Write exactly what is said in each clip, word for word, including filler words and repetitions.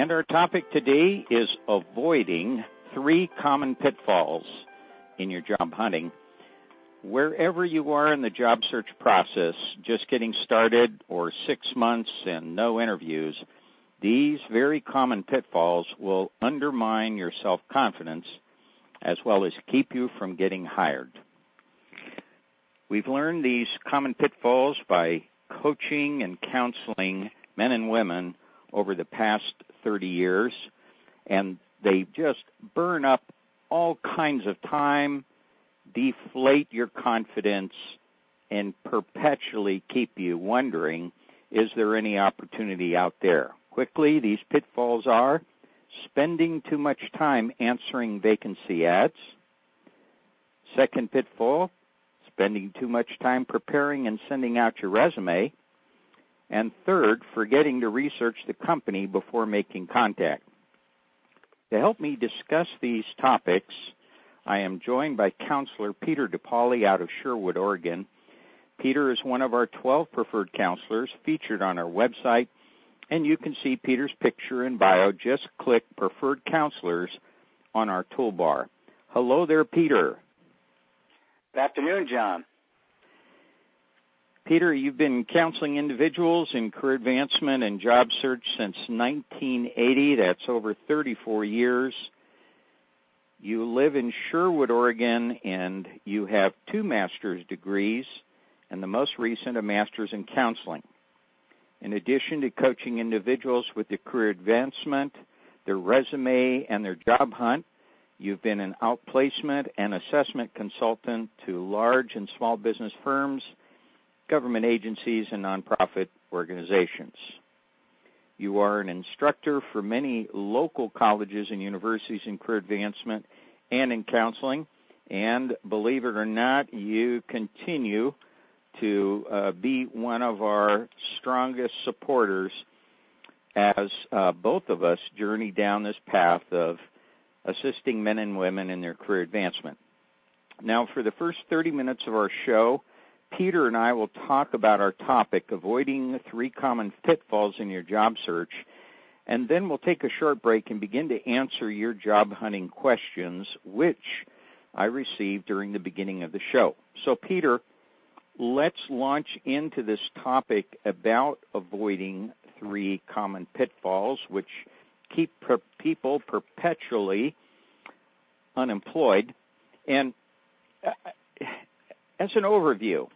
And our topic today is avoiding three common pitfalls in your job hunting. Wherever you are in the job search process, just getting started or six months and no interviews, these very common pitfalls will undermine your self-confidence as well as keep you from getting hired. We've learned these common pitfalls by coaching and counseling men and women over the past thirty years, and they just burn up all kinds of time, deflate your confidence, and perpetually keep you wondering, is there any opportunity out there? Quickly, these pitfalls are spending too much time answering vacancy ads. Second pitfall, spending too much time preparing and sending out your resume. And third, forgetting to research the company before making contact. To help me discuss these topics, I am joined by Counselor Peter DePauli out of Sherwood, Oregon. Peter is one of our twelve preferred counselors featured on our website, and you can see Peter's picture and bio. Just click Preferred Counselors on our toolbar. Hello there, Peter. Good afternoon, John. Peter, you've been counseling individuals in career advancement and job search since nineteen eighty. That's over thirty-four years. You live in Sherwood, Oregon, and you have two master's degrees, and the most recent, a master's in counseling. In addition to coaching individuals with their career advancement, their resume, and their job hunt, you've been an outplacement and assessment consultant to large and small business firms, government agencies, and nonprofit organizations. You are an instructor for many local colleges and universities in career advancement and in counseling, and believe it or not, you continue to uh, be one of our strongest supporters as uh, both of us journey down this path of assisting men and women in their career advancement. Now, for the first thirty minutes of our show, Peter and I will talk about our topic, avoiding the three common pitfalls in your job search, and then we'll take a short break and begin to answer your job hunting questions, which I received during the beginning of the show. So, Peter, let's launch into this topic about avoiding three common pitfalls, which keep per- people perpetually unemployed. And uh, as an overview,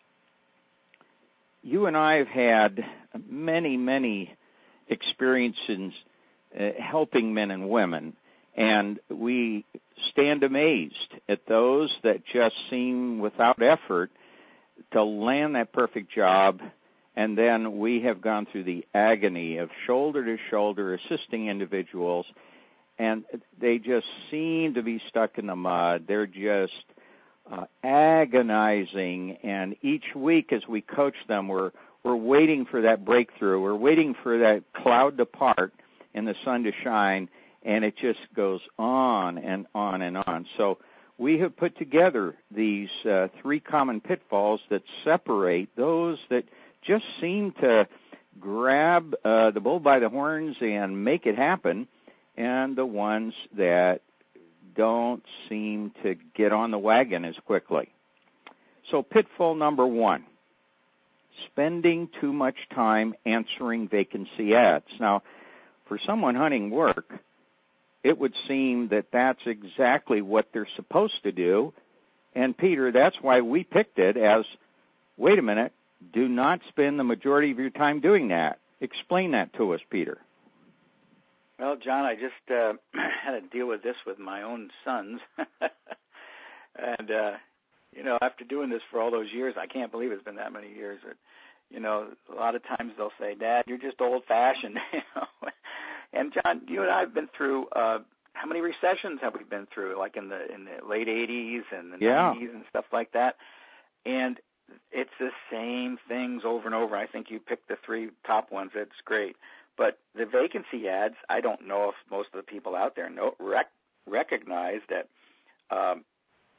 you and I have had many, many experiences uh, helping men and women, and we stand amazed at those that just seem without effort to land that perfect job, and then we have gone through the agony of shoulder-to-shoulder assisting individuals, and they just seem to be stuck in the mud. They're just Uh, agonizing, and each week as we coach them, we're we're waiting for that breakthrough. We're waiting for that cloud to part and the sun to shine, and it just goes on and on and on. So we have put together these uh, three common pitfalls that separate those that just seem to grab uh, the bull by the horns and make it happen, and the ones that don't seem to get on the wagon as quickly. So pitfall number one, spending too much time answering vacancy ads. Now, for someone hunting work, it would seem that that's exactly what they're supposed to do. And, Peter, that's why we picked it as, wait a minute, do not spend the majority of your time doing that. Explain that to us, Peter. Well, John, I just uh, had to deal with this with my own sons. and, uh, you know, after doing this for all those years, I can't believe it's been that many years. That, you know, a lot of times they'll say, Dad, you're just old-fashioned. you know? And, John, you and I have been through, uh, how many recessions have we been through, like in the in the late eighties and the yeah. nineties and stuff like that? And it's the same things over and over. I think you picked the three top ones. That's great. But the vacancy ads, I don't know if most of the people out there know, rec- recognize that um,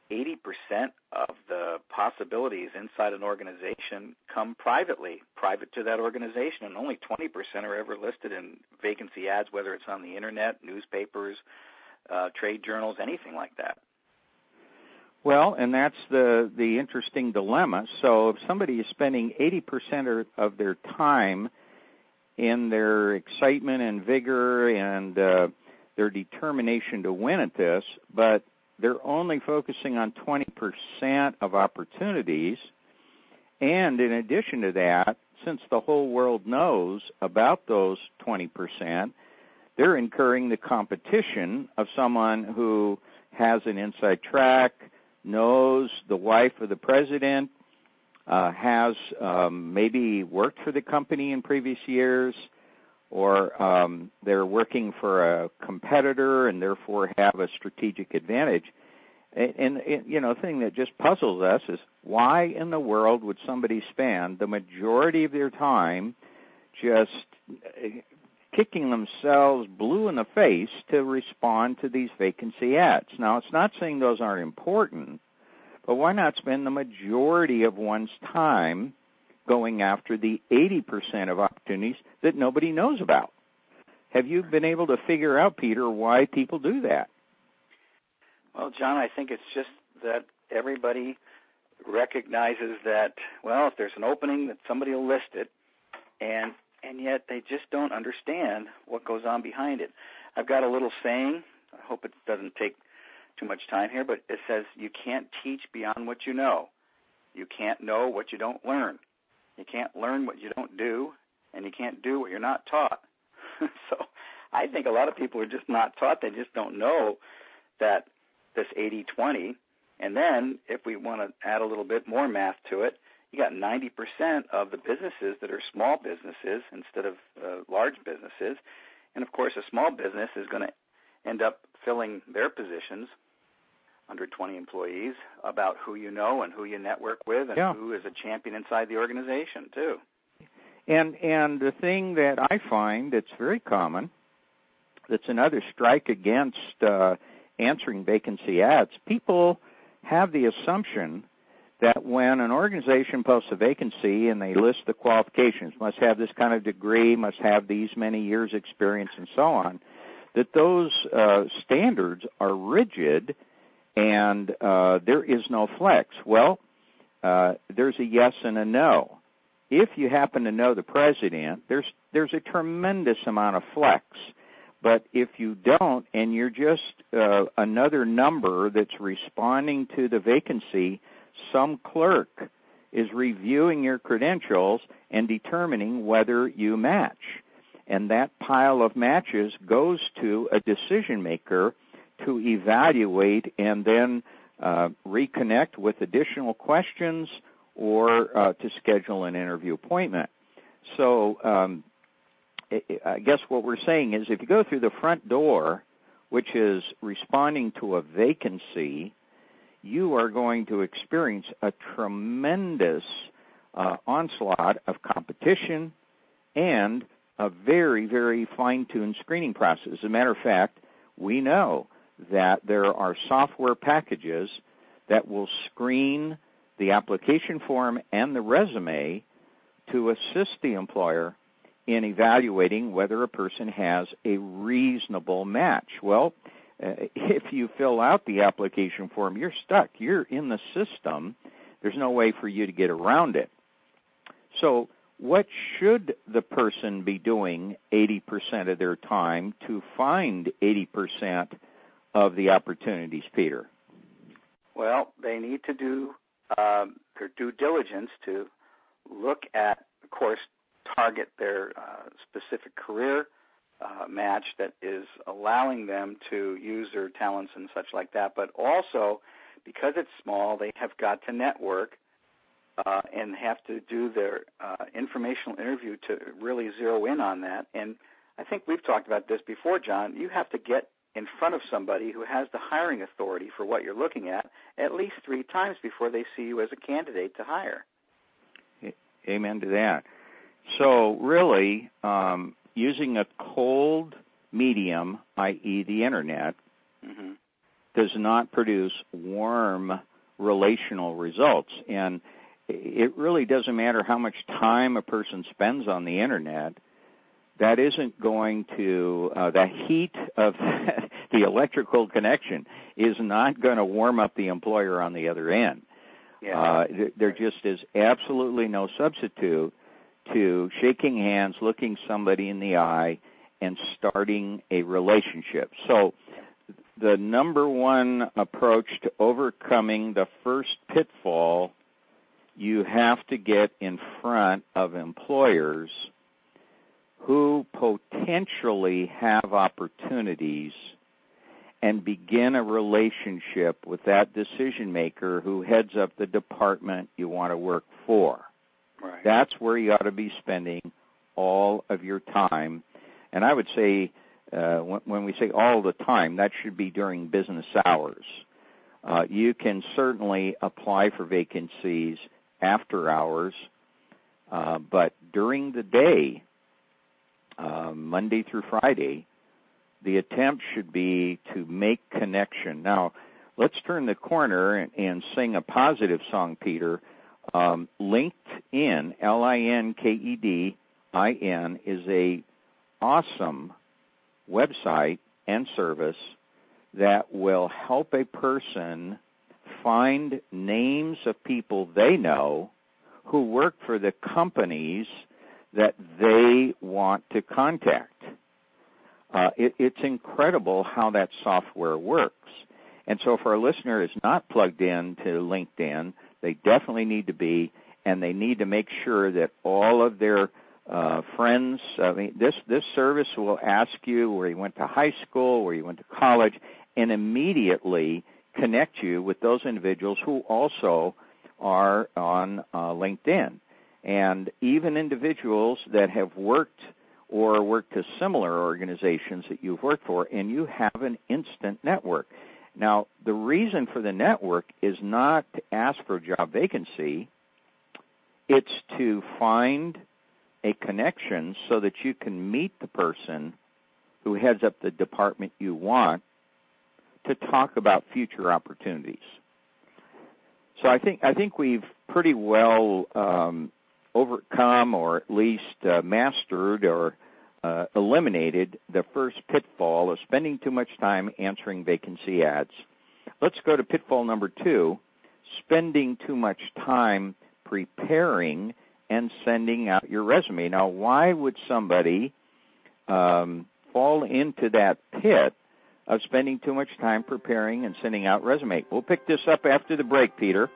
eighty percent of the possibilities inside an organization come privately, private to that organization, and only twenty percent are ever listed in vacancy ads, whether it's on the internet, newspapers, uh, trade journals, anything like that. Well, and that's the, the interesting dilemma. So if somebody is spending eighty percent of their time in their excitement and vigor and uh, their determination to win at this, but they're only focusing on twenty percent of opportunities, and in addition to that, since the whole world knows about those twenty percent, they're incurring the competition of someone who has an inside track, knows the wife of the president, uh, has um, maybe worked for the company in previous years, or um, they're working for a competitor and therefore have a strategic advantage. And, and, and, you know, the thing that just puzzles us is why in the world would somebody spend the majority of their time just kicking themselves blue in the face to respond to these vacancy ads? Now, it's not saying those aren't important, but why not spend the majority of one's time going after the eighty percent of opportunities that nobody knows about? Have you been able to figure out, Peter, why people do that? Well, John, I think it's just that everybody recognizes that, well, if there's an opening, that somebody will list it, and and yet they just don't understand what goes on behind it. I've got a little saying. I hope it doesn't take too much time here, but it says you can't teach beyond what you know. You can't know what you don't learn. You can't learn what you don't do, and you can't do what you're not taught. So I think a lot of people are just not taught. They just don't know that this eighty twenty. And then if we want to add a little bit more math to it, you got ninety percent of the businesses that are small businesses instead of uh, large businesses. And, of course, a small business is going to end up filling their positions under twenty employees about who you know and who you network with and yeah. who is a champion inside the organization, too. And and the thing that I find that's very common, that's another strike against uh, answering vacancy ads, people have the assumption that when an organization posts a vacancy and they list the qualifications, must have this kind of degree, must have these many years experience and so on, that those uh, standards are rigid and uh, there is no flex. Well, uh, there's a yes and a no. If you happen to know the president, there's there's a tremendous amount of flex. But if you don't and you're just uh, another number that's responding to the vacancy, some clerk is reviewing your credentials and determining whether you match. And that pile of matches goes to a decision maker to evaluate and then uh, reconnect with additional questions or uh, to schedule an interview appointment. So um, I guess what we're saying is if you go through the front door, which is responding to a vacancy, you are going to experience a tremendous uh, onslaught of competition and a very, very fine-tuned screening process. As a matter of fact, we know that there are software packages that will screen the application form and the resume to assist the employer in evaluating whether a person has a reasonable match. Well, uh, if you fill out the application form, you're stuck. You're in the system. There's no way for you to get around it. So what should the person be doing eighty percent of their time to find eighty percent of the opportunities, Peter? Well, they need to do um, their due diligence to look at, of course, target their uh, specific career uh, match that is allowing them to use their talents and such like that. But also, because it's small, they have got to network uh, and have to do their uh, informational interview to really zero in on that. And I think we've talked about this before, John. You have to get in front of somebody who has the hiring authority for what you're looking at at least three times before they see you as a candidate to hire. Amen to that. So really, um, using a cold medium, that is the Internet, mm-hmm. does not produce warm relational results. And it really doesn't matter how much time a person spends on the Internet. That isn't going to, uh, the heat of the electrical connection is not going to warm up the employer on the other end. Yeah. Uh, there just is absolutely no substitute to shaking hands, looking somebody in the eye, and starting a relationship. So the number one approach to overcoming the first pitfall, you have to get in front of employers who potentially have opportunities and begin a relationship with that decision maker who heads up the department you want to work for. Right. That's where you ought to be spending all of your time. And I would say, uh, when, when we say all the time, that should be during business hours. Uh, you can certainly apply for vacancies after hours, uh, but during the day, uh, Monday through Friday, the attempt should be to make connection. Now, let's turn the corner and, and sing a positive song, Peter. Um, LinkedIn, L I N K E D I N, is a awesome website and service that will help a person find names of people they know who work for the companies that they want to contact. Uh, it, it's incredible how that software works. And so if our listener is not plugged in to LinkedIn, they definitely need to be, and they need to make sure that all of their uh, friends, I mean, this, this service will ask you where you went to high school, where you went to college, and immediately connect you with those individuals who also are on uh, LinkedIn. And even individuals that have worked or worked to similar organizations that you've worked for, and you have an instant network. Now, the reason for the network is not to ask for a job vacancy. It's to find a connection so that you can meet the person who heads up the department you want to talk about future opportunities. So I think I think we've pretty well um, overcome, or at least uh, mastered, or uh, eliminated the first pitfall of spending too much time answering vacancy ads. Let's go to pitfall number two, spending too much time preparing and sending out your resume. Now, why would somebody um, fall into that pit of spending too much time preparing and sending out resume? We'll pick this up after the break, Peter.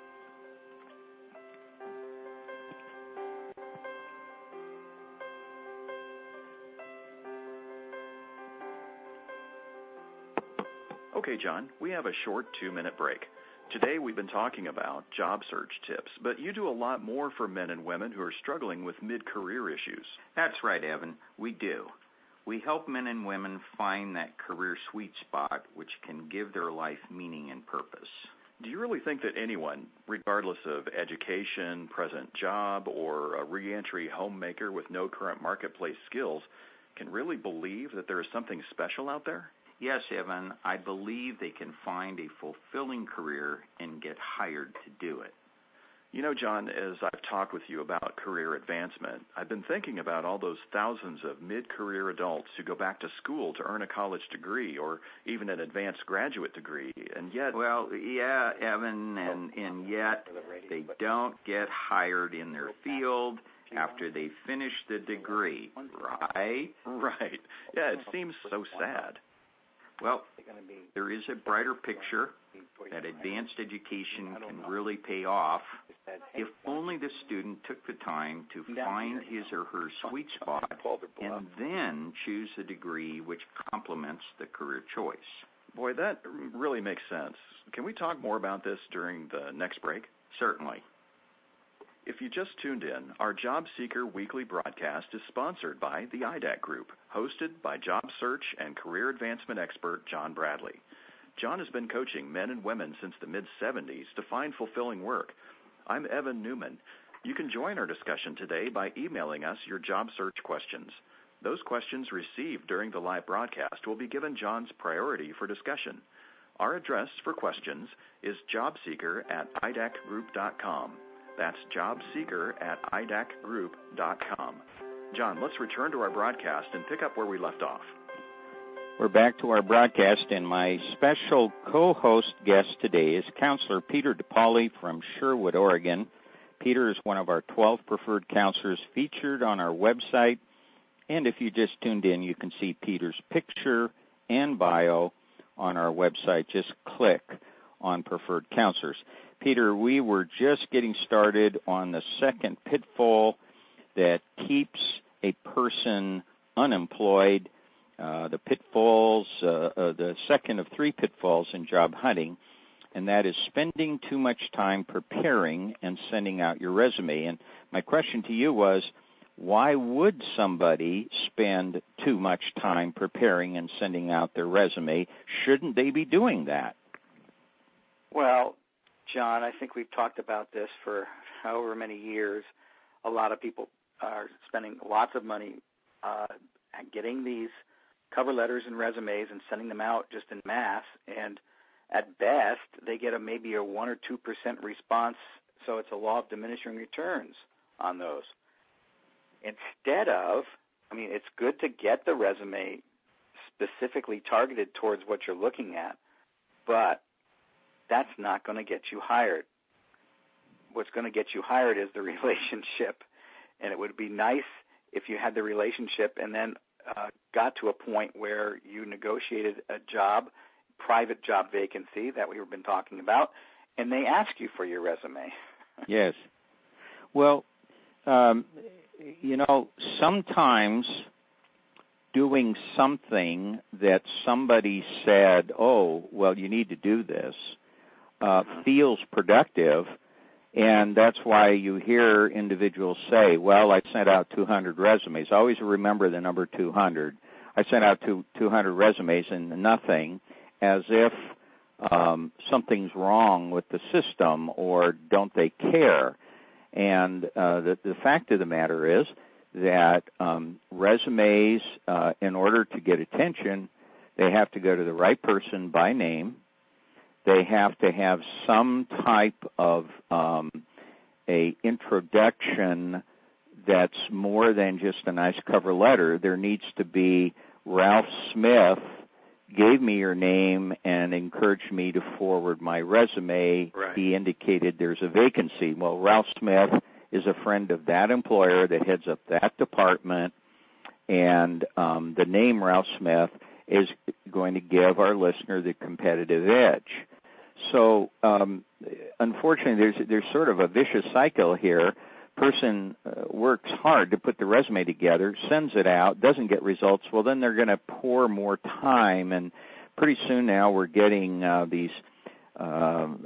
Okay, John, we have a short two-minute break. Today we've been talking about job search tips, but you do a lot more for men and women who are struggling with mid-career issues. That's right, Evan. We do. We help men and women find that career sweet spot which can give their life meaning and purpose. Do you really think that anyone, regardless of education, present job, or a reentry homemaker with no current marketplace skills, can really believe that there is something special out there? Yes, Evan, I believe they can find a fulfilling career and get hired to do it. You know, John, as I've talked with you about career advancement, I've been thinking about all those thousands of mid-career adults who go back to school to earn a college degree or even an advanced graduate degree, and yet... Well, yeah, Evan, and, and yet they don't get hired in their field after they finish the degree, right? Right. Yeah, it seems so sad. Well, there is a brighter picture that advanced education can really pay off if only the student took the time to find his or her sweet spot and then choose a degree which complements the career choice. Boy, that really makes sense. Can we talk more about this during the next break? Certainly. If you just tuned in, our Job Seeker weekly broadcast is sponsored by the I D A C Group, hosted by job search and career advancement expert John Bradley. John has been coaching men and women since the mid seventies to find fulfilling work. I'm Evan Newman. You can join our discussion today by emailing us your job search questions. Those questions received during the live broadcast will be given John's priority for discussion. Our address for questions is jobseeker at I D A C group dot com. That's jobseeker at I D A C group dot com. John, let's return to our broadcast and pick up where we left off. We're back to our broadcast, and my special co-host guest today is Counselor Peter DePauli from Sherwood, Oregon. Peter is one of our twelve preferred counselors featured on our website, and if you just tuned in, you can see Peter's picture and bio on our website. Just click on preferred counselors. Peter, we were just getting started on the second pitfall that keeps a person unemployed. Uh, the pitfalls, uh, uh, the second of three pitfalls in job hunting, and that is spending too much time preparing and sending out your resume. And my question to you was, why would somebody spend too much time preparing and sending out their resume? Shouldn't they be doing that? Well, John, I think we've talked about this for however many years. A lot of people are spending lots of money uh, getting these cover letters and resumes and sending them out just in mass, and at best they get a maybe a one or two percent response, so it's a law of diminishing returns on those. Instead of, I mean, it's good to get the resume specifically targeted towards what you're looking at, but that's not going to get you hired. What's going to get you hired is the relationship, and it would be nice if you had the relationship and then Uh, got to a point where you negotiated a job, private job vacancy that we've been talking about, and they ask you for your resume. Yes. Well, um, you know, sometimes doing something that somebody said, oh, well, you need to do this, uh, feels productive. And that's why you hear individuals say, well, I sent out two hundred resumes. Always remember the number two hundred. I sent out two, 200 resumes and nothing, as if um, something's wrong with the system or don't they care. And uh, the, the fact of the matter is that um, resumes, uh, in order to get attention, they have to go to the right person by name. They have to have some type of um, a introduction that's more than just a nice cover letter. There needs to be, Ralph Smith gave me your name and encouraged me to forward my resume. Right. He indicated there's a vacancy. Well, Ralph Smith is a friend of that employer that heads up that department, and um, the name Ralph Smith is going to give our listener the competitive edge. So, um, unfortunately, there's there's sort of a vicious cycle here. Person uh, works hard to put the resume together, sends it out, doesn't get results. Well, then they're going to pour more time, and pretty soon now we're getting uh, these um,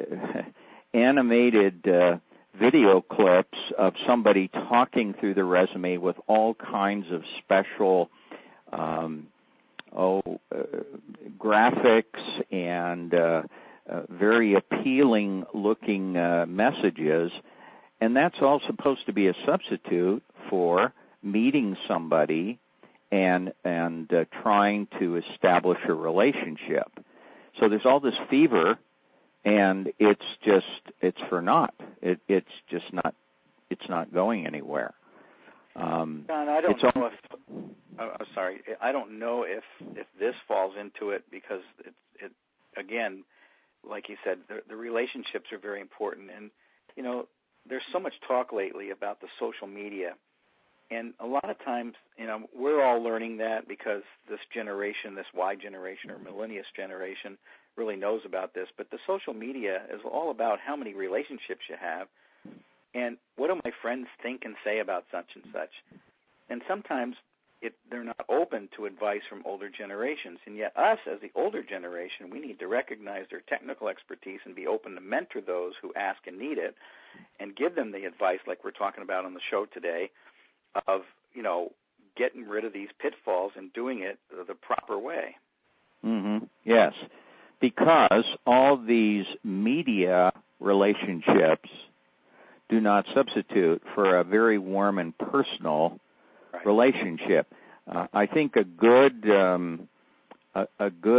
animated uh, video clips of somebody talking through the resume with all kinds of special um, oh uh, graphics and uh, Uh, very appealing-looking uh, messages, and that's all supposed to be a substitute for meeting somebody and and uh, trying to establish a relationship. So there's all this fever, and it's just it's for naught. It, it's just not it's not going anywhere. Um, John, I don't it's know if oh, I'm sorry. I don't know if if this falls into it because it it again. Like you said, the, the relationships are very important. And, you know, there's so much talk lately about the social media. And a lot of times, you know, we're all learning that because this generation, this Y generation or millennials generation really knows about this. But the social media is all about how many relationships you have and what do my friends think and say about such and such. And sometimes it, they're not open to advice from older generations. And yet us, as the older generation, we need to recognize their technical expertise and be open to mentor those who ask and need it and give them the advice like we're talking about on the show today of, you know, getting rid of these pitfalls and doing it the proper way. Mm-hmm. Yes, because all these media relationships do not substitute for a very warm and personal right. relationship. Uh, I think a good um, a, a good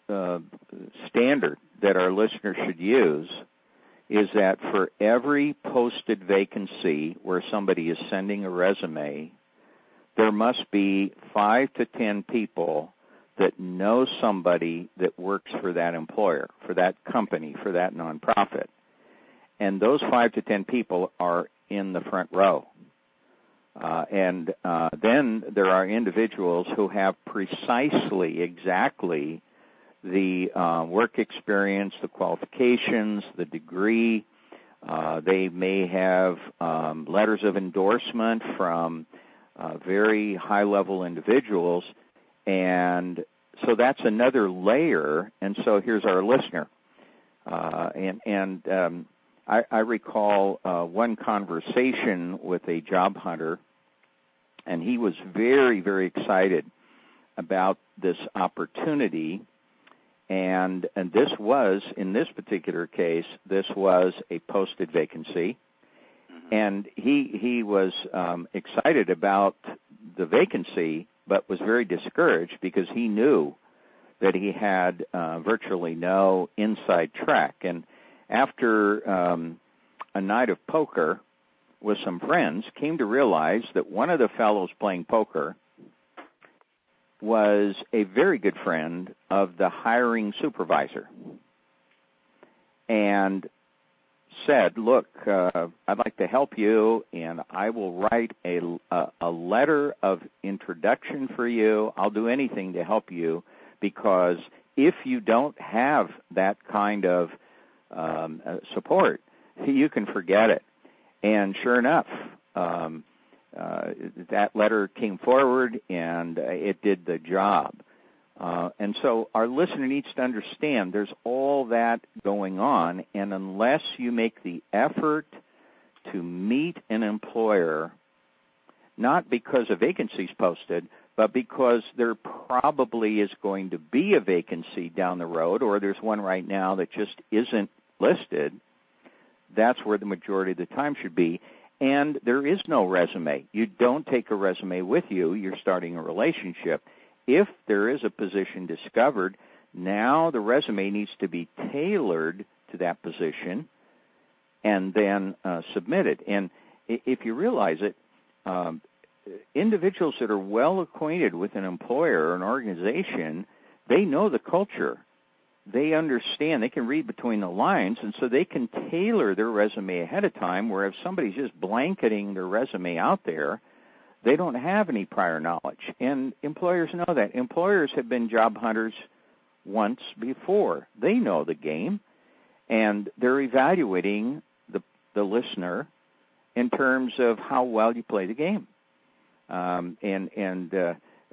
uh, standard that our listeners should use is that for every posted vacancy where somebody is sending a resume, there must be five to ten people that know somebody that works for that employer, for that company, for that nonprofit. And those five to ten people are in the front row. Uh, and uh, then there are individuals who have precisely, exactly the uh, work experience, the qualifications, the degree. Uh, they may have um, letters of endorsement from uh, very high-level individuals. And so that's another layer. And so here's our listener. Uh, and and um, I, I recall uh, one conversation with a job hunter, and he was very, very excited about this opportunity. And, and this was, in this particular case, this was a posted vacancy. Mm-hmm. And he, he was um, excited about the vacancy, but was very discouraged because he knew that he had uh, virtually no inside track. And after um, a night of poker with some friends, came to realize that one of the fellows playing poker was a very good friend of the hiring supervisor and said, look, uh, I'd like to help you, and I will write a, a, a letter of introduction for you. I'll do anything to help you, because if you don't have that kind of um, uh, support, you can forget it. And sure enough, um, uh, that letter came forward, and uh, it did the job. Uh, and so our listener needs to understand there's all that going on, and unless you make the effort to meet an employer, not because a vacancy is posted, but because there probably is going to be a vacancy down the road, or there's one right now that just isn't listed, that's where the majority of the time should be. And there is no resume. You don't take a resume with you. You're starting a relationship. If there is a position discovered, now the resume needs to be tailored to that position and then uh, submitted. And if you realize it, um, individuals that are well acquainted with an employer or an organization, they know the culture. They understand, they can read between the lines, and so they can tailor their resume ahead of time, where if somebody's just blanketing their resume out there, they don't have any prior knowledge. And employers know that. Employers have been job hunters once before. They know the game, and they're evaluating the, the listener in terms of how well you play the game. Um, and and uh,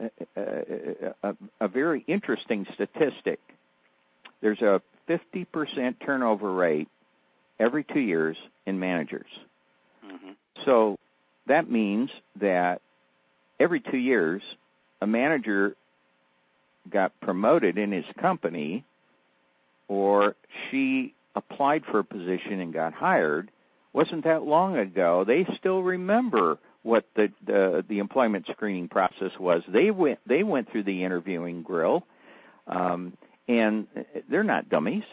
a, a, a very interesting statistic. There's a fifty percent turnover rate every two years in managers. Mm-hmm. So that means that every two years, a manager got promoted in his company, or she applied for a position and got hired. Wasn't that long ago. They still remember what the the, the employment screening process was. They went they went through the interviewing grill. Um, And they're not dummies.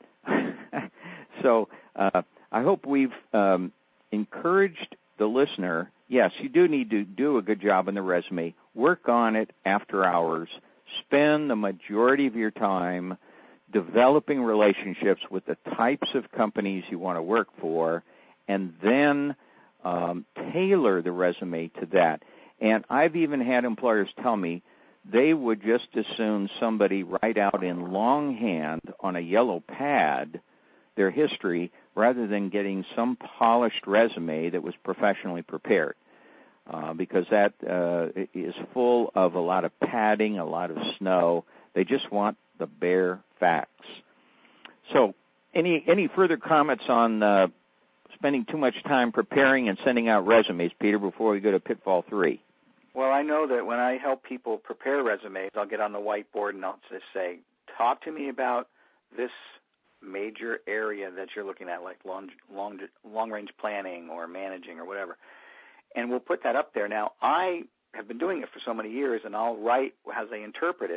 So uh, I hope we've um, encouraged the listener. Yes, you do need to do a good job on the resume. Work on it after hours. Spend the majority of your time developing relationships with the types of companies you want to work for, and then um, tailor the resume to that. And I've even had employers tell me they would just as soon somebody write out in longhand on a yellow pad their history rather than getting some polished resume that was professionally prepared, uh, because that uh, is full of a lot of padding, a lot of snow. They just want the bare facts. So any any further comments on uh, spending too much time preparing and sending out resumes, Peter, before we go to pitfall three? Well, I know that when I help people prepare resumes, I'll get on the whiteboard and I'll just say, talk to me about this major area that you're looking at, like long, long, long-range planning or managing or whatever. And we'll put that up there. Now, I have been doing it for so many years, and I'll write as I interpret it,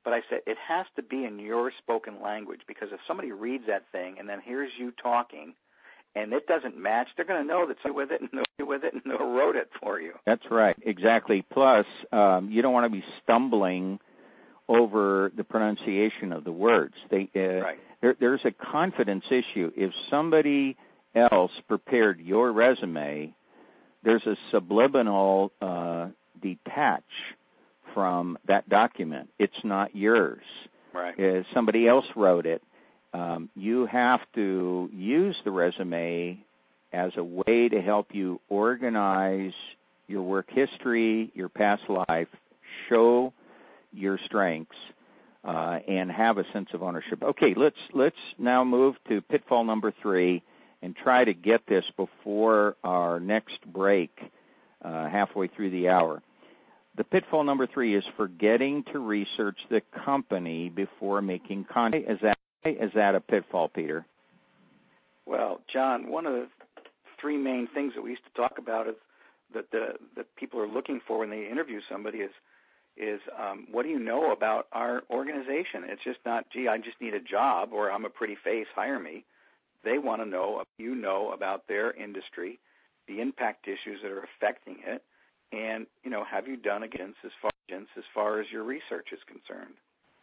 but I said it has to be in your spoken language, because if somebody reads that thing and then hears you talking and it doesn't match, they're going to know that somebody with it and know with it and know who wrote it for you. That's right, exactly. Plus, um, you don't want to be stumbling over the pronunciation of the words. They, uh, right. there, there's a confidence issue. If somebody else prepared your resume, there's a subliminal uh, detach from that document. It's not yours. Right. Uh, somebody else wrote it. Um, you have to use the resume as a way to help you organize your work history, your past life, show your strengths, uh, and have a sense of ownership. Okay, let's let's now move to pitfall number three and try to get this before our next break, uh, halfway through the hour. The pitfall number three is forgetting to research the company before making contact. Is that is that a pitfall, Peter? Well, John, one of the three main things that we used to talk about is that the that people are looking for when they interview somebody is is um, what do you know about our organization? It's just not, gee, I just need a job, or I'm a pretty face, hire me. They want to know, you know, about their industry, the impact issues that are affecting it, and, you know, have you done against as far, as far as your research is concerned?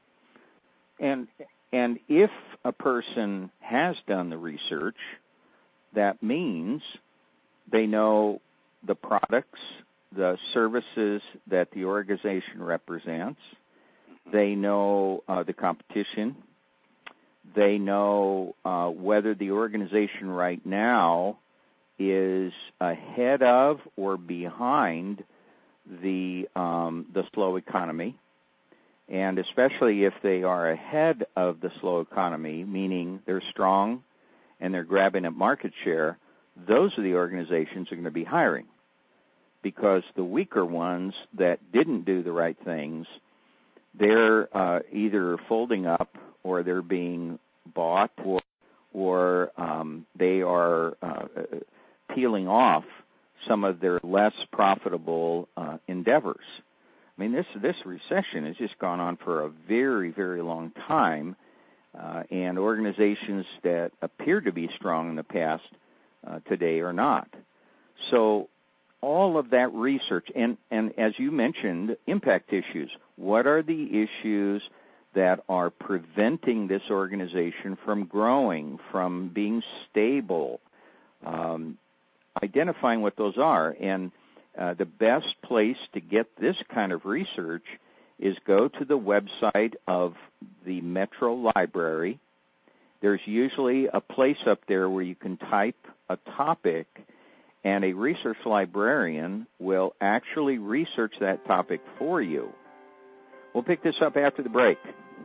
And and if a person has done the research, that means they know the products, the services that the organization represents. They know uh, the competition. They know uh, whether the organization right now is ahead of or behind the um, the slow economy. And especially if they are ahead of the slow economy, meaning they're strong and they're grabbing up market share, those are the organizations that are going to be hiring. Because the weaker ones that didn't do the right things, they're uh, either folding up or they're being bought, or, or um, they are uh, peeling off some of their less profitable uh, endeavors. I mean, this this recession has just gone on for a very, very long time, uh, and organizations that appeared to be strong in the past uh, today are not. So all of that research, and, and as you mentioned, impact issues. What are the issues that are preventing this organization from growing, from being stable? Um, identifying what those are. And uh, the best place to get this kind of research is go to the website of the Metro Library. There's usually a place up there where you can type a topic, and a research librarian will actually research that topic for you. We'll pick this up after the break.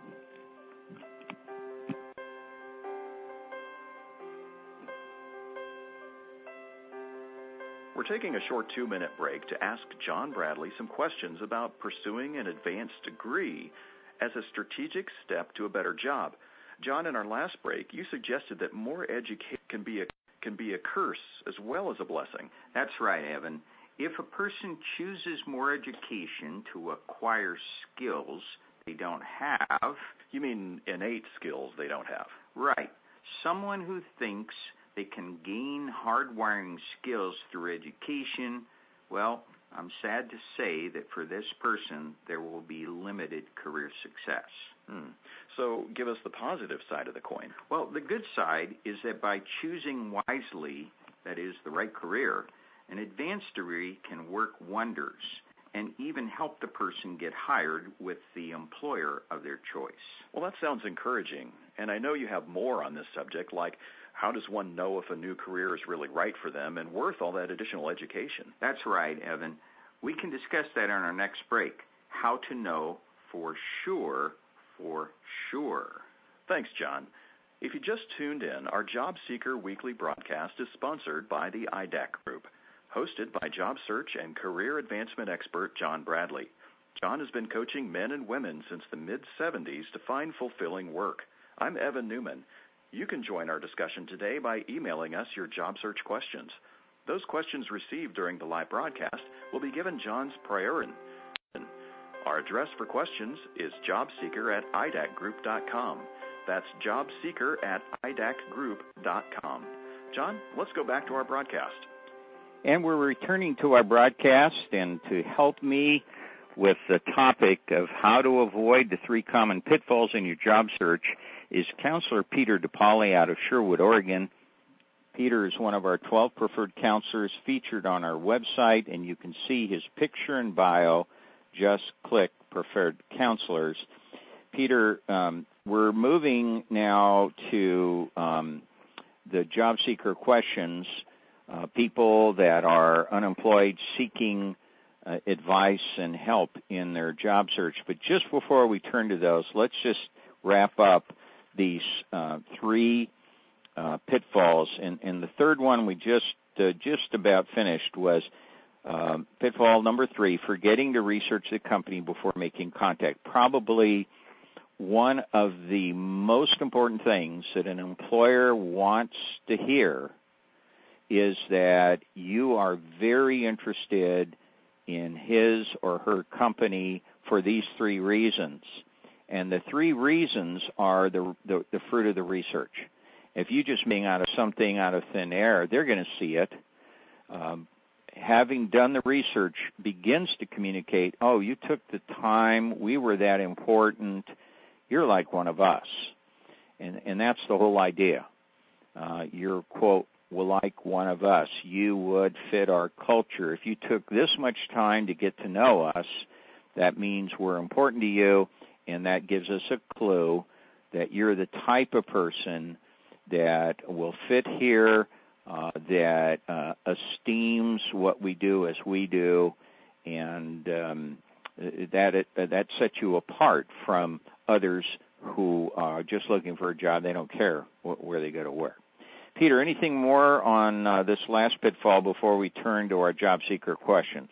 We're taking a short two-minute break to ask John Bradley some questions about pursuing an advanced degree as a strategic step to a better job. John, in our last break, you suggested that more education can be a can be a curse as well as a blessing. That's right, Evan. If a person chooses more education to acquire skills they don't have... You mean innate skills they don't have? Right. Someone who thinks they can gain hardwiring skills through education, well, I'm sad to say that for this person, there will be limited career success. Hmm. So give us the positive side of the coin. Well, the good side is that by choosing wisely, that is, the right career, an advanced degree can work wonders and even help the person get hired with the employer of their choice. Well, that sounds encouraging, and I know you have more on this subject, like how does one know if a new career is really right for them and worth all that additional education? That's right, Evan. We can discuss that on our next break, how to know for sure, for sure. Thanks, John. If you just tuned in, our Job Seeker weekly broadcast is sponsored by the I D A C Group, hosted by job search and career advancement expert John Bradley. John has been coaching men and women since the mid seventies to find fulfilling work. I'm Evan Newman. You can join our discussion today by emailing us your job search questions. Those questions received during the live broadcast will be given John's priority. Our address for questions is jobseeker at I D A C group dot com. That's jobseeker at I D A C group dot com. John, let's go back to our broadcast. And we're returning to our broadcast, and to help me with the topic of how to avoid the three common pitfalls in your job search is Counselor Peter DePauli out of Sherwood, Oregon. Peter is one of our twelve preferred counselors featured on our website, and you can see his picture and bio. Just click Preferred Counselors. Peter, um, we're moving now to um, the job seeker questions, uh, people that are unemployed seeking uh, advice and help in their job search. But just before we turn to those, let's just wrap up these uh, three uh, pitfalls. And, and the third one we just uh, just about finished was um, pitfall number three, forgetting to research the company before making contact. Probably one of the most important things that an employer wants to hear is that you are very interested in his or her company for these three reasons. And the three reasons are the, the, the fruit of the research. If you just being out of something out of thin air, they're going to see it. Um, having done the research begins to communicate, oh, you took the time, we were that important, you're like one of us. And, and that's the whole idea. Uh, you're, quote, well, like one of us. You would fit our culture. If you took this much time to get to know us, that means we're important to you, and that gives us a clue that you're the type of person that will fit here, uh, that uh, esteems what we do as we do, and um, that it, that sets you apart from others who are just looking for a job. They don't care wh- where they go to work. Peter, anything more on uh, this last pitfall before we turn to our job seeker questions?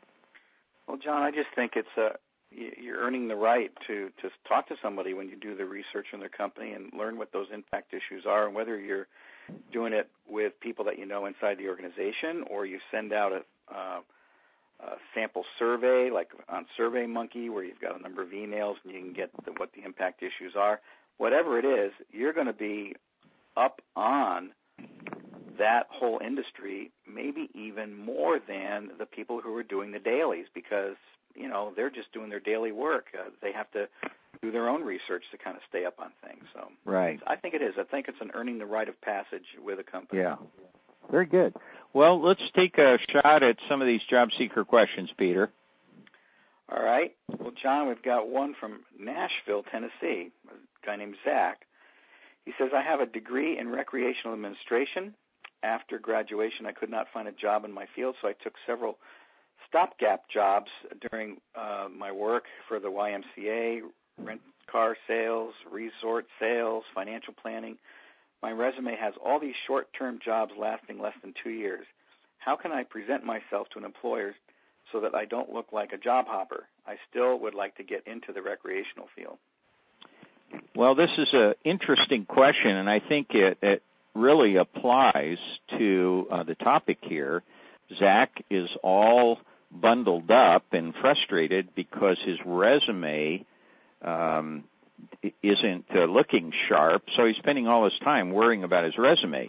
Well, John, I just think it's a, you're earning the right to, to talk to somebody when you do the research on their company and learn what those impact issues are, and whether you're doing it with people that you know inside the organization or you send out a, uh, a sample survey like on SurveyMonkey where you've got a number of emails and you can get the, what the impact issues are. Whatever it is, you're going to be up on that whole industry, maybe even more than the people who are doing the dailies, because, you know, they're just doing their daily work. Uh, they have to do their own research to kind of stay up on things. So right. I think it is. I think it's an earning the right of passage with a company. Yeah. Very good. Well, let's take a shot at some of these job seeker questions, Peter. All right. Well, John, we've got one from Nashville, Tennessee, a guy named Zach. He says, I have a degree in recreational administration. After graduation, I could not find a job in my field, so I took several stopgap jobs during uh, my work for the Y M C A, rent car sales, resort sales, financial planning. My resume has all these short-term jobs lasting less than two years. How can I present myself to an employer so that I don't look like a job hopper? I still would like to get into the recreational field. Well, this is an interesting question, and I think it, it really applies to uh, the topic here. Zach is all bundled up and frustrated because his resume um, isn't uh, looking sharp, so he's spending all his time worrying about his resume.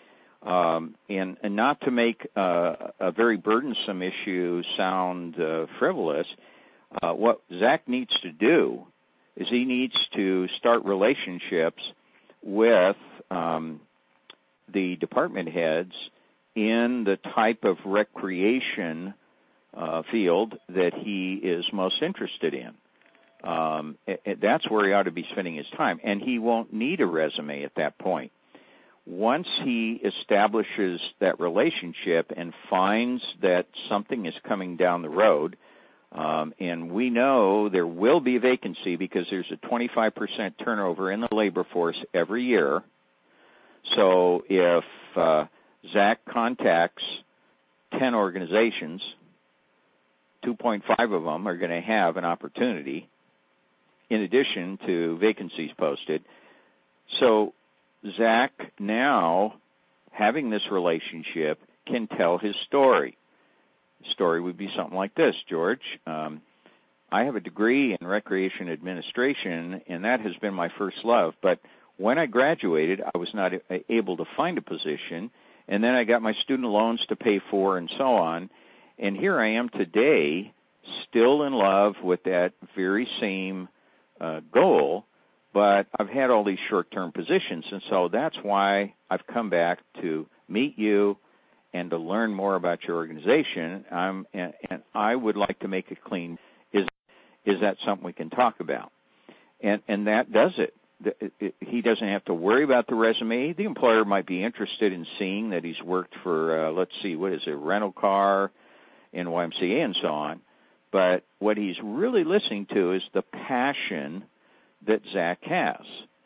Um, and, and not to make uh, a very burdensome issue sound uh, frivolous, uh, what Zach needs to do is he needs to start relationships with um, the department heads in the type of recreation uh, field that he is most interested in. Um, it, it, that's where he ought to be spending his time, and he won't need a resume at that point. Once he establishes that relationship and finds that something is coming down the road, Um, and we know there will be a vacancy because there's a twenty-five percent turnover in the labor force every year. So if uh, Zach contacts ten organizations, two point five of them are going to have an opportunity in addition to vacancies posted. So Zach now, having this relationship, can tell his story. Story would be something like this, George. Um, I have a degree in recreation administration, and that has been my first love. But when I graduated, I was not able to find a position, and then I got my student loans to pay for and so on. And here I am today, still in love with that very same uh, goal, but I've had all these short-term positions, and so that's why I've come back to meet you and to learn more about your organization. Um, and, and I would like to make it clean. Is is that something we can talk about? And and that does it. It, it. He doesn't have to worry about the resume. The employer might be interested in seeing that he's worked for, uh, let's see, what is it, rental car, N Y M C A, and so on. But what he's really listening to is the passion that Zach has.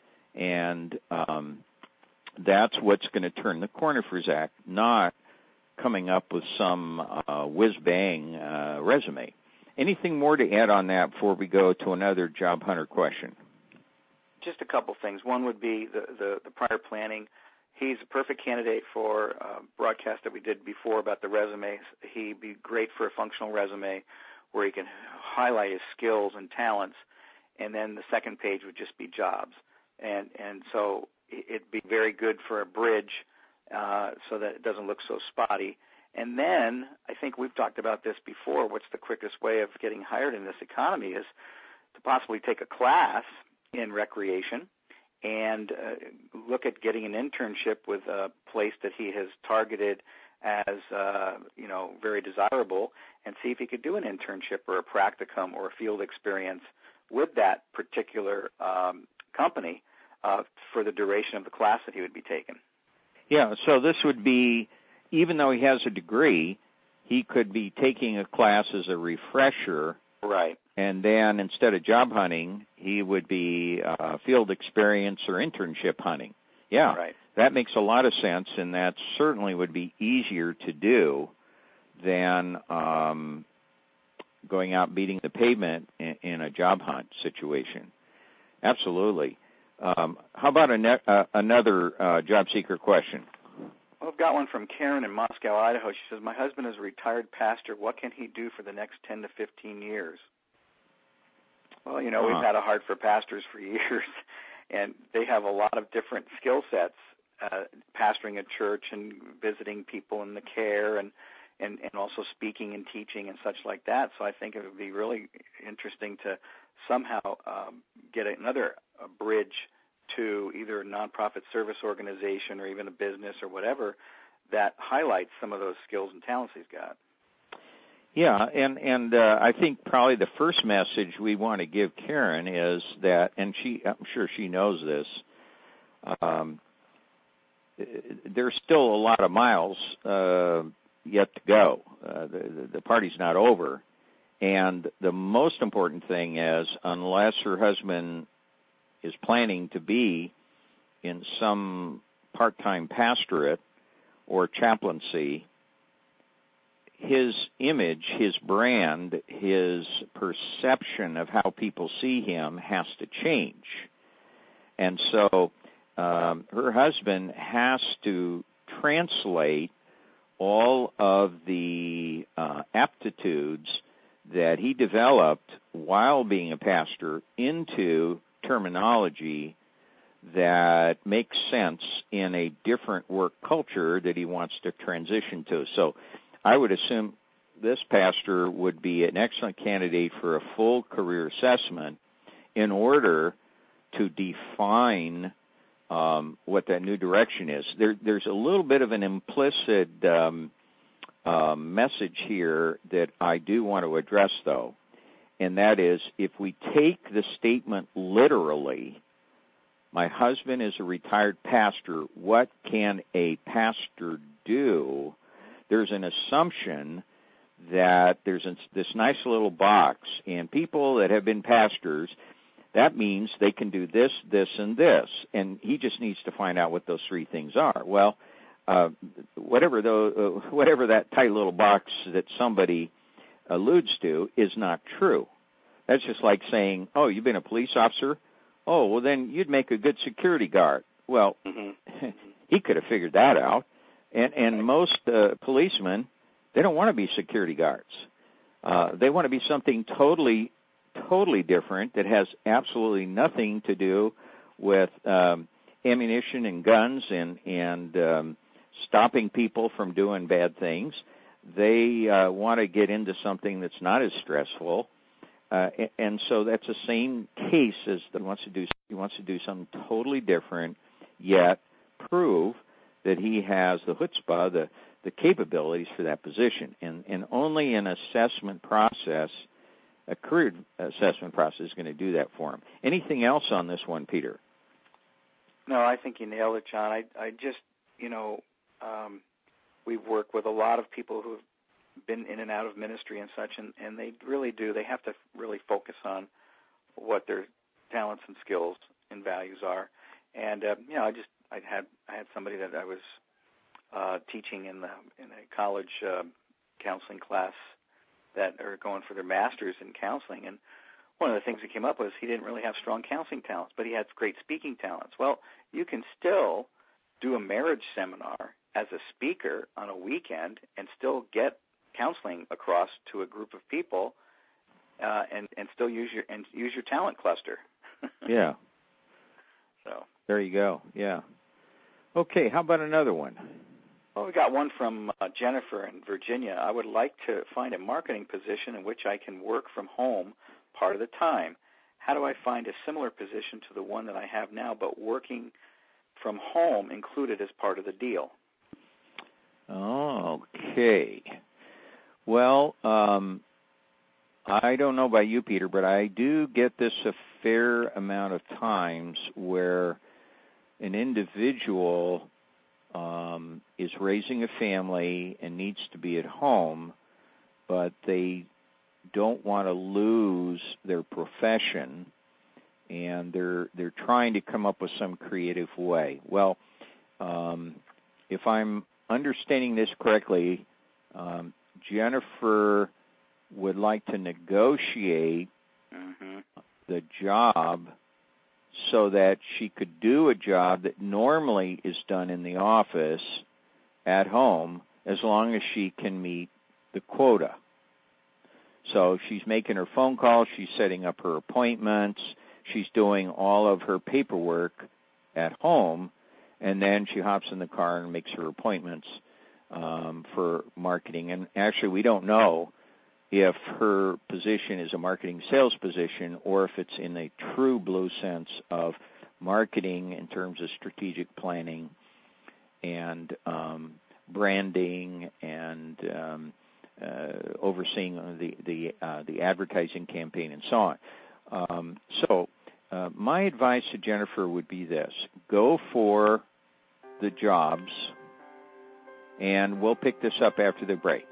And um, that's what's going to turn the corner for Zach, not coming up with some uh, whiz-bang uh, resume. Anything more to add on that before we go to another job hunter question? Just a couple things. One would be the, the, the prior planning. He's a perfect candidate for a broadcast that we did before about the resumes. He'd be great for a functional resume where he can highlight his skills and talents, and then the second page would just be jobs. And and so it'd be very good for a bridge uh, so that it doesn't look so spotty. And then I think we've talked about this before. What's the quickest way of getting hired in this economy is to possibly take a class in recreation and uh, look at getting an internship with a place that he has targeted as, uh, you know, very desirable, and see if he could do an internship or a practicum or a field experience with that particular um, company uh, for the duration of the class that he would be taking. Yeah, so this would be, even though he has a degree, he could be taking a class as a refresher. Right. And then instead of job hunting, he would be uh, field experience or internship hunting. Yeah, right. That makes a lot of sense, and that certainly would be easier to do than um, going out beating the pavement in, in a job hunt situation. Absolutely. Um, how about a ne- uh, another uh, job seeker question? Well, I've got one from Karen in Moscow, Idaho. She says, my husband is a retired pastor. What can he do for the next ten to fifteen years? Well, you know, uh-huh. we've had a heart for pastors for years, and they have a lot of different skill sets, uh, pastoring a church and visiting people in the care and, and, and also speaking and teaching and such like that. So I think it would be really interesting to somehow um, get another a bridge to either a nonprofit service organization or even a business or whatever that highlights some of those skills and talents he's got. Yeah, and and uh, I think probably the first message we want to give Karen is that, and she, I'm sure she knows this, um, there's still a lot of miles uh, yet to go. Uh, the, the party's not over, and the most important thing is, unless her husband is planning to be in some part-time pastorate or chaplaincy, his image, his brand, his perception of how people see him has to change. And so um, her husband has to translate all of the uh, aptitudes that he developed while being a pastor into terminology that makes sense in a different work culture that he wants to transition to. So I would assume this pastor would be an excellent candidate for a full career assessment in order to define um, what that new direction is. There, there's a little bit of an implicit um, uh, message here that I do want to address, though, and that is, if we take the statement literally, my husband is a retired pastor, what can a pastor do? There's an assumption that there's this nice little box, and people that have been pastors, that means they can do this, this, and this, and he just needs to find out what those three things are. Well, uh, whatever the, uh, whatever that tight little box that somebody alludes to is not true. That's just like saying, oh, you've been a police officer? Oh, well, then you'd make a good security guard. Well, mm-hmm. He could have figured that out. And, and most uh, policemen, they don't want to be security guards. Uh, they want to be something totally totally different that has absolutely nothing to do with um, ammunition and guns and, and um, stopping people from doing bad things. They uh, want to get into something that's not as stressful. Uh, and so that's the same case as that wants to do. He wants to do something totally different, yet prove that he has the chutzpah, the, the capabilities for that position. And, and only an assessment process, a career assessment process, is going to do that for him. Anything else on this one, Peter? No, I think you nailed it, John. I, I just, you know, um, we've worked with a lot of people who've been in and out of ministry and such, and, and they really do. They have to really focus on what their talents and skills and values are. And uh, you know, I just I had I had somebody that I was uh, teaching in the in a college uh, counseling class that are going for their masters in counseling, and one of the things that came up was he didn't really have strong counseling talents, but he had great speaking talents. Well, you can still do a marriage seminar as a speaker on a weekend and still get counseling across to a group of people, uh, and and still use your and use your talent cluster. Yeah. So there you go. Yeah. Okay. How about another one? Well, we got one from uh, Jennifer in Virginia. I would like to find a marketing position in which I can work from home part of the time. How do I find a similar position to the one that I have now, but working from home included as part of the deal? Okay. Well, um, I don't know about you, Peter, but I do get this a fair amount of times where an individual um, is raising a family and needs to be at home, but they don't want to lose their profession, and they're they're trying to come up with some creative way. Well, um, if I'm understanding this correctly, um, Jennifer would like to negotiate mm-hmm. the job so that she could do a job that normally is done in the office at home as long as she can meet the quota. So she's making her phone calls, she's setting up her appointments, she's doing all of her paperwork at home, and then she hops in the car and makes her appointments um, for marketing. And actually, we don't know if her position is a marketing sales position or if it's in a true blue sense of marketing in terms of strategic planning and um, branding and um, uh, overseeing the the, uh, the advertising campaign and so on. Um, so uh, my advice to Jennifer would be this: go for the jobs, and we'll pick this up after the break.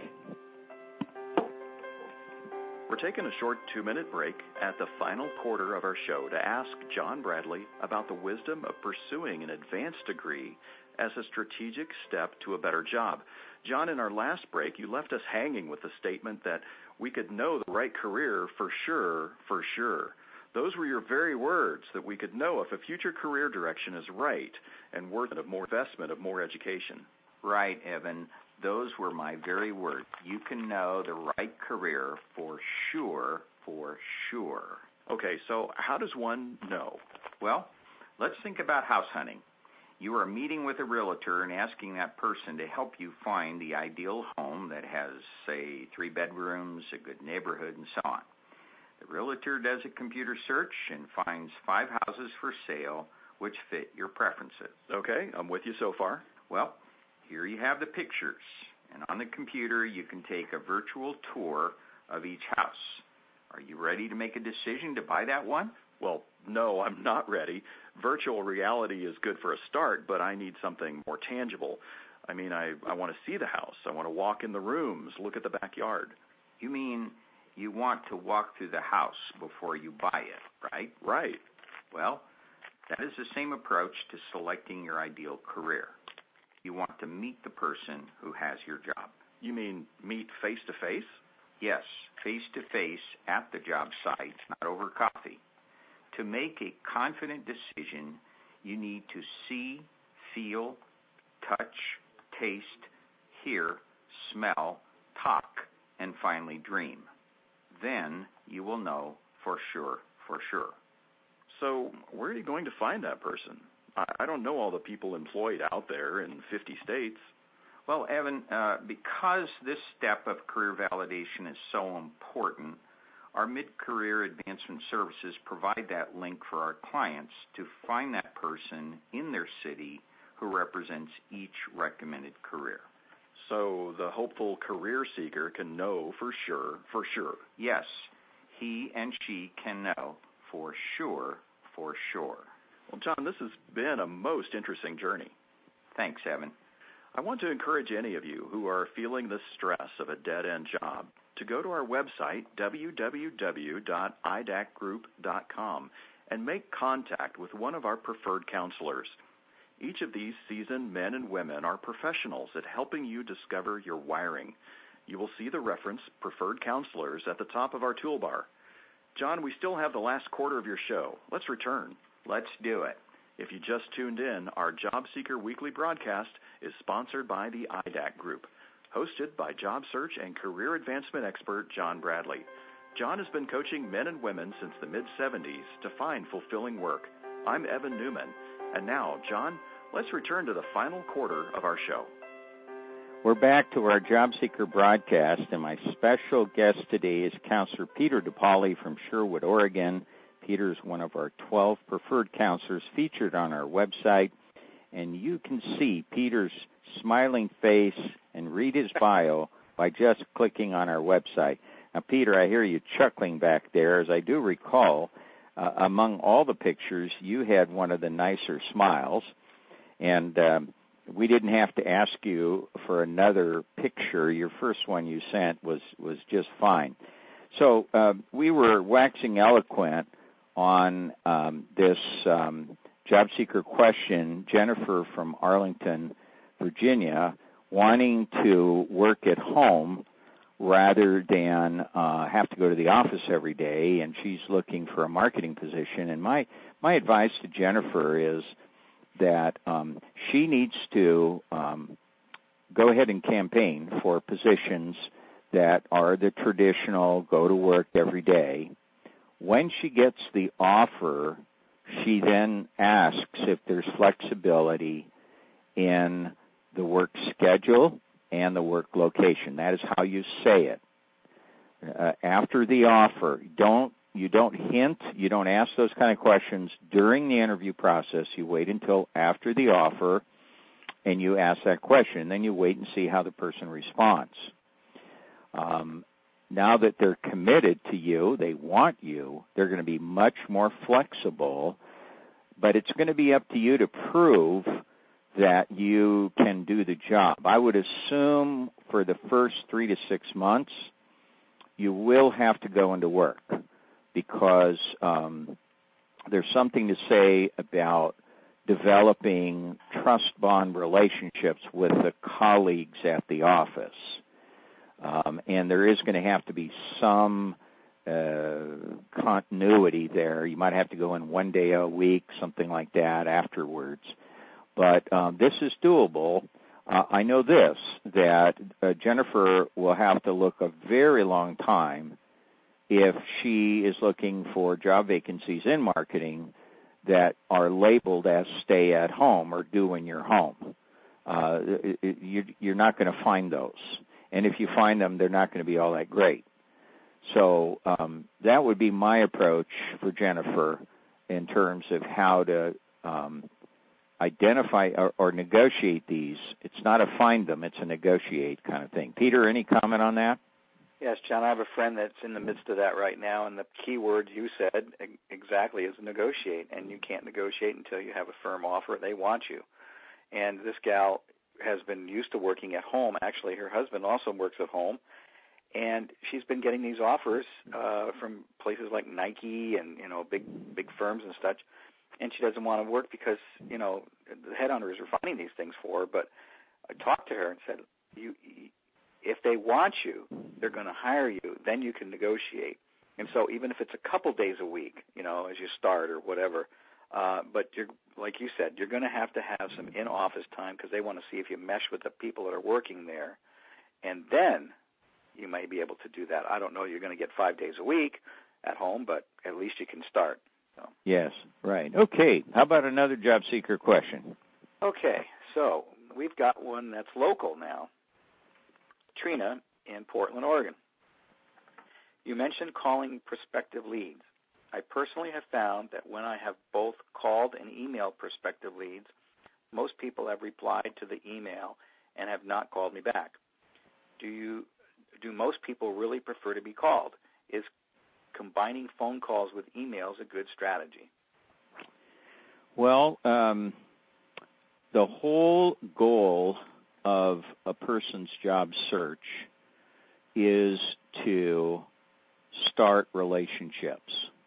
We're taking a short two-minute break at the final quarter of our show to ask John Bradley about the wisdom of pursuing an advanced degree as a strategic step to a better job. John, in our last break, you left us hanging with the statement that we could know the right career for sure, for sure. Those were your very words, that we could know if a future career direction is right and worth of more investment, of more education. Right, Evan. Those were my very words. You can know the right career for sure, for sure. Okay, so how does one know? Well, let's think about house hunting. You are meeting with a realtor and asking that person to help you find the ideal home that has, say, three bedrooms, a good neighborhood, and so on. The realtor does a computer search and finds five houses for sale which fit your preferences. Okay, I'm with you so far. Well, here you have the pictures, and on the computer you can take a virtual tour of each house. Are you ready to make a decision to buy that one? Well, no, I'm not ready. Virtual reality is good for a start, but I need something more tangible. I mean, I, I want to see the house. I want to walk in the rooms, look at the backyard. You mean you want to walk through the house before you buy it, right? Right. Well, that is the same approach to selecting your ideal career. You want to meet the person who has your job. You mean meet face-to-face? Yes, face-to-face at the job site, not over coffee. To make a confident decision, you need to see, feel, touch, taste, hear, smell, talk, and finally dream. Then you will know for sure, for sure. So where are you going to find that person? I, I don't know all the people employed out there in fifty states. Well, Evan, uh, because this step of career validation is so important, our mid-career advancement services provide that link for our clients to find that person in their city who represents each recommended career. So the hopeful career seeker can know for sure, for sure. Yes, he and she can know for sure, for sure. Well, John, this has been a most interesting journey. Thanks, Evan. I want to encourage any of you who are feeling the stress of a dead-end job to go to our website, w w w dot i d a c group dot com, and make contact with one of our preferred counselors. Each of these seasoned men and women are professionals at helping you discover your wiring. You will see the reference Preferred Counselors at the top of our toolbar. John, we still have the last quarter of your show. Let's return. Let's do it. If you just tuned in, our Job Seeker Weekly broadcast is sponsored by the I D A C Group, hosted by job search and career advancement expert John Bradley. John has been coaching men and women since the mid seventies to find fulfilling work. I'm Evan Newman. And now, John, let's return to the final quarter of our show. We're back to our Job Seeker broadcast, and my special guest today is Counselor Peter DePauli from Sherwood, Oregon. Peter is one of our twelve preferred counselors featured on our website, and you can see Peter's smiling face and read his bio by just clicking on our website. Now, Peter, I hear you chuckling back there. As I do recall, uh, among all the pictures, you had one of the nicer smiles, and um, we didn't have to ask you for another picture. Your first one you sent was, was just fine. So uh, we were waxing eloquent on um, this um, job seeker question. Jennifer from Arlington, Virginia, wanting to work at home rather than uh, have to go to the office every day, and she's looking for a marketing position. And my, my advice to Jennifer is that um, she needs to um, go ahead and campaign for positions that are the traditional go to work every day. When she gets the offer, she then asks if there's flexibility in the work schedule and the work location. That is how you say it. Uh, after the offer, don't you don't hint, you don't ask those kind of questions during the interview process. You wait until after the offer and you ask that question, and then you wait and see how the person responds. Um, now that they're committed to you, they want you, they're going to be much more flexible, but it's going to be up to you to prove that you can do the job. I would assume for the first three to six months, you will have to go into work because um, there's something to say about developing trust bond relationships with the colleagues at the office. Um, and there is going to have to be some uh, continuity there. You might have to go in one day a week, something like that afterwards. But um, this is doable. Uh, I know this, that uh, Jennifer will have to look a very long time if she is looking for job vacancies in marketing that are labeled as stay at home or do in your home. Uh, it, it, you, you're not going to find those. And if you find them, they're not going to be all that great. So um, that would be my approach for Jennifer in terms of how to um, identify or, or negotiate these. It's not a find them, it's a negotiate kind of thing. Peter, any comment on that? Yes, John, I have a friend that's in the midst of that right now, and the key word you said exactly is negotiate, and you can't negotiate until you have a firm offer. They want you. And this gal has been used to working at home. Actually, her husband also works at home, and she's been getting these offers uh, from places like Nike and, you know, big big firms and such, and she doesn't want to work because, you know, the headhunters are finding these things for her. But I talked to her and said, you, if they want you, they're going to hire you. Then you can negotiate. And so even if it's a couple days a week, you know, as you start or whatever, uh, but you're, like you said, you're going to have to have some in-office time because they want to see if you mesh with the people that are working there. And then you may be able to do that. I don't know you're going to get five days a week, at home, but at least you can start. So. Yes, right. Okay, how about another job seeker question? Okay, so we've got one that's local now. Trina in Portland, Oregon. You mentioned calling prospective leads. I personally have found that when I have both called and emailed prospective leads, most people have replied to the email and have not called me back. Do you do most people really prefer to be called? Is combining phone calls with emails a good strategy? Well, um, the whole goal of a person's job search is to start relationships.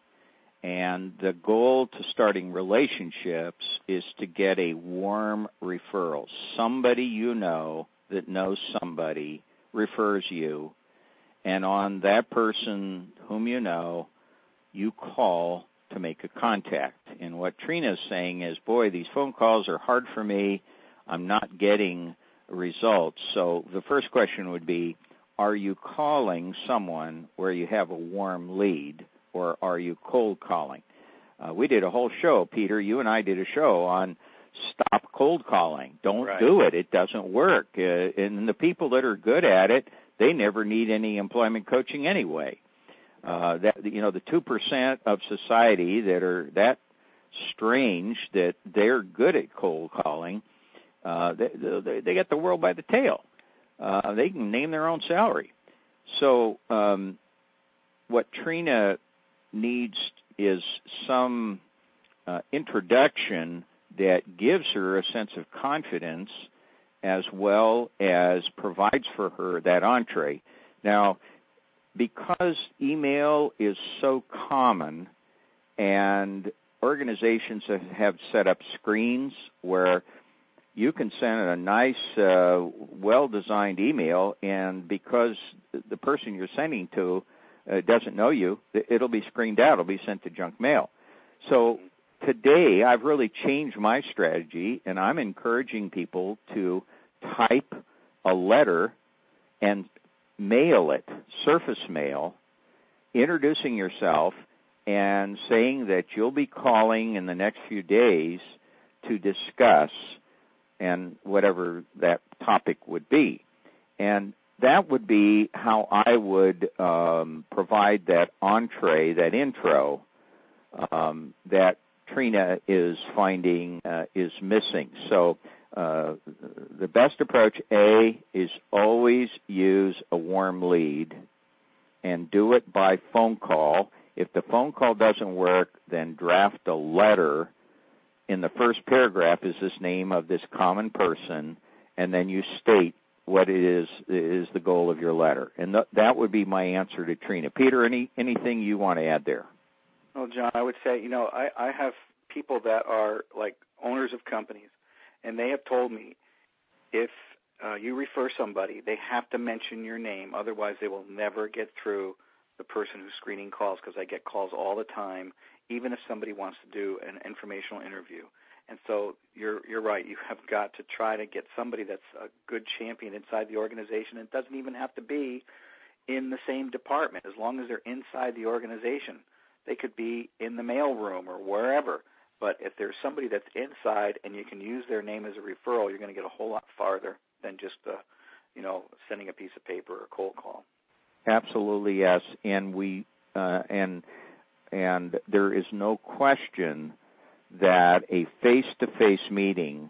And the goal to starting relationships is to get a warm referral. Somebody you know that knows somebody refers you, and on that person whom you know, you call to make a contact. And what Trina is saying is, boy, these phone calls are hard for me. I'm not getting results. So the first question would be, are you calling someone where you have a warm lead, or are you cold calling? Uh, we did a whole show, Peter. You and I did a show on stop cold calling. Don't right. do it. It doesn't work. Uh, and the people that are good at it, they never need any employment coaching anyway. Uh, that you know, the two percent of society that are that strange that they're good at cold calling, uh, they, they, they get the world by the tail. Uh, they can name their own salary. So um, what Trina needs is some uh, introduction that gives her a sense of confidence as well as provides for her that entree. Now, because email is so common and organizations have set up screens where you can send a nice, uh, well-designed email, and because the person you're sending to uh, doesn't know you, it'll be screened out. It'll be sent to junk mail. So today I've really changed my strategy, and I'm encouraging people to type a letter and mail it, surface mail, introducing yourself and saying that you'll be calling in the next few days to discuss and whatever that topic would be. And that would be how I would um, provide that entree, that intro um, that Trina is finding uh, is missing. So uh, the best approach, A, is always use a warm lead and do it by phone call. If the phone call doesn't work, then draft a letter. In the first paragraph is this name of this common person, and then you state what it is is the goal of your letter. And th- that would be my answer to Trina. Peter, any anything you want to add there? Well, John, I would say, you know, I, I have people that are like owners of companies, and they have told me if uh, you refer somebody, they have to mention your name. Otherwise, they will never get through the person who's screening calls, because I get calls all the time, even if somebody wants to do an informational interview. And so you're you're right. You have got to try to get somebody that's a good champion inside the organization. It doesn't even have to be in the same department. As long as they're inside the organization, they could be in the mailroom or wherever. But if there's somebody that's inside and you can use their name as a referral, you're going to get a whole lot farther than just uh, you know sending a piece of paper or a cold call. Absolutely, yes. And we uh, and and there is no question that a face-to-face meeting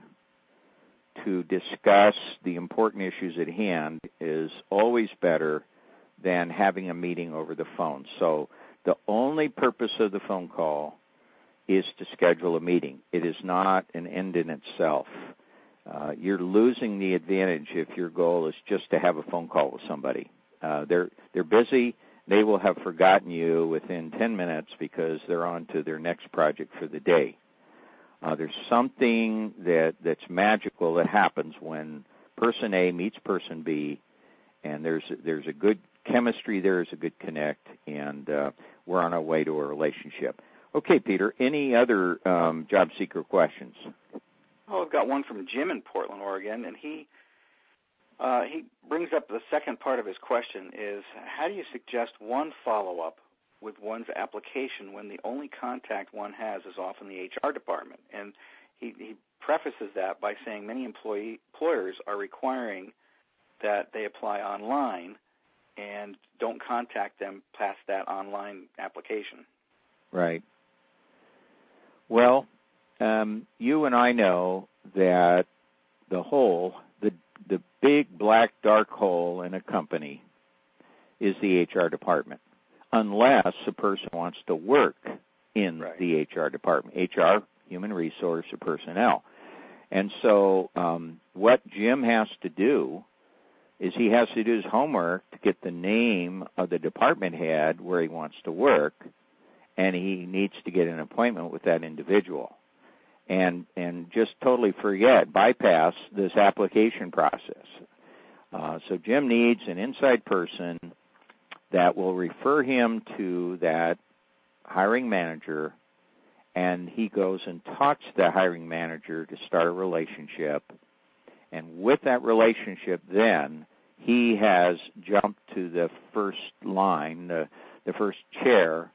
to discuss the important issues at hand is always better than having a meeting over the phone. So the only purpose of the phone call is to schedule a meeting. It is not an end in itself. Uh, you're losing the advantage if your goal is just to have a phone call with somebody. Uh, they're they're busy. They will have forgotten you within ten minutes because they're on to their next project for the day. Uh, there's something that, that's magical that happens when person A meets person B, and there's there's a good chemistry there, is a good connect, and uh, we're on our way to a relationship. Okay, Peter, any other um, job seeker questions? Oh, I've got one from Jim in Portland, Oregon, and he uh, he brings up the second part of his question is, how do you suggest one follow-up with one's application when the only contact one has is often the H R department. And he, he prefaces that by saying many employee, employers are requiring that they apply online and don't contact them past that online application. Right. Well, um, you and I know that the hole, the the big black dark hole in a company is the H R department, unless a person wants to work in right. the H R department, H R, human resource, or personnel. And so um, what Jim has to do is he has to do his homework to get the name of the department head where he wants to work, and he needs to get an appointment with that individual. And and just totally forget, bypass this application process. Uh, so Jim needs an inside person that will refer him to that hiring manager, and he goes and talks to the hiring manager to start a relationship. And with that relationship, then, he has jumped to the first line, the, the first chair,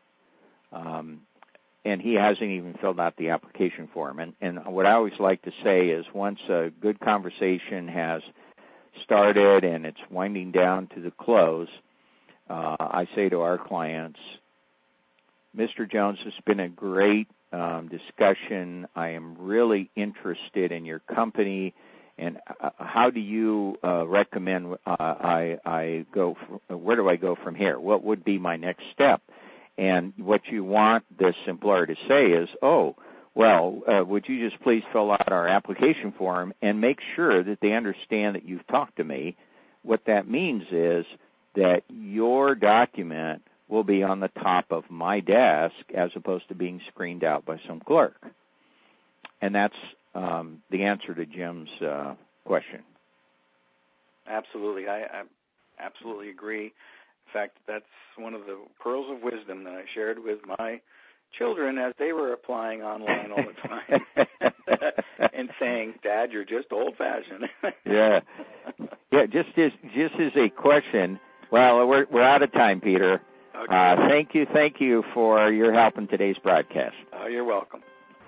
um, and he hasn't even filled out the application form. And, and what I always like to say is once a good conversation has started and it's winding down to the close, uh, I say to our clients, Mister Jones, it's been a great um, discussion. I am really interested in your company. And uh, how do you uh, recommend uh, I, I go? From, where do I go from here? What would be my next step? And what you want this employer to say is, oh, well, uh, would you just please fill out our application form and make sure that they understand that you've talked to me. What that means is that your document will be on the top of my desk as opposed to being screened out by some clerk. And that's Um, the answer to Jim's uh, question. Absolutely. I, I absolutely agree. In fact, that's one of the pearls of wisdom that I shared with my children as they were applying online all the time and saying, Dad, you're just old-fashioned. yeah. Yeah, just as, just as a question, well, we're, we're out of time, Peter. Okay. Uh, thank you, thank you for your help in today's broadcast. Oh, you're welcome.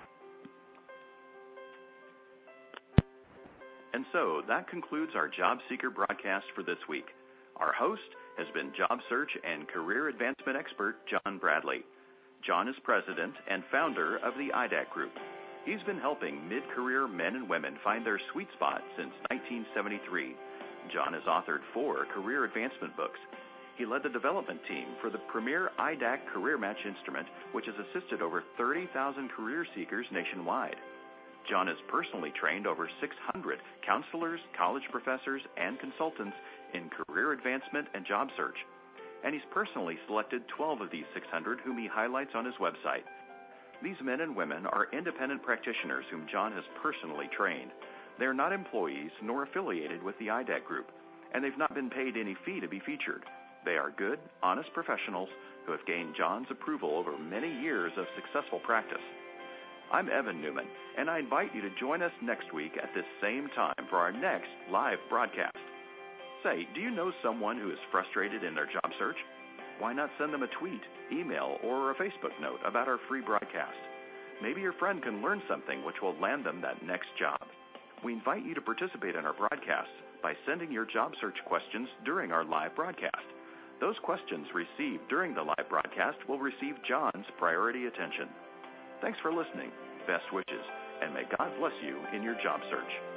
And so that concludes our Job Seeker broadcast for this week. Our host has been job search and career advancement expert John Bradley. John is president and founder of the I D A C Group. He's been helping mid-career men and women find their sweet spot since nineteen seventy-three. John has authored four career advancement books. He led the development team for the premier I D A C Career Match instrument, which has assisted over thirty thousand career seekers nationwide. John has personally trained over six hundred counselors, college professors, and consultants in career advancement and job search. And he's personally selected twelve of these six hundred whom he highlights on his website. These men and women are independent practitioners whom John has personally trained. They are not employees nor affiliated with the I D A C Group, and they've not been paid any fee to be featured. They are good, honest professionals who have gained John's approval over many years of successful practice. I'm Evan Newman, and I invite you to join us next week at this same time for our next live broadcast. Say, do you know someone who is frustrated in their job search? Why not send them a tweet, email, or a Facebook note about our free broadcast? Maybe your friend can learn something which will land them that next job. We invite you to participate in our broadcasts by sending your job search questions during our live broadcast. Those questions received during the live broadcast will receive John's priority attention. Thanks for listening. Best wishes, and may God bless you in your job search.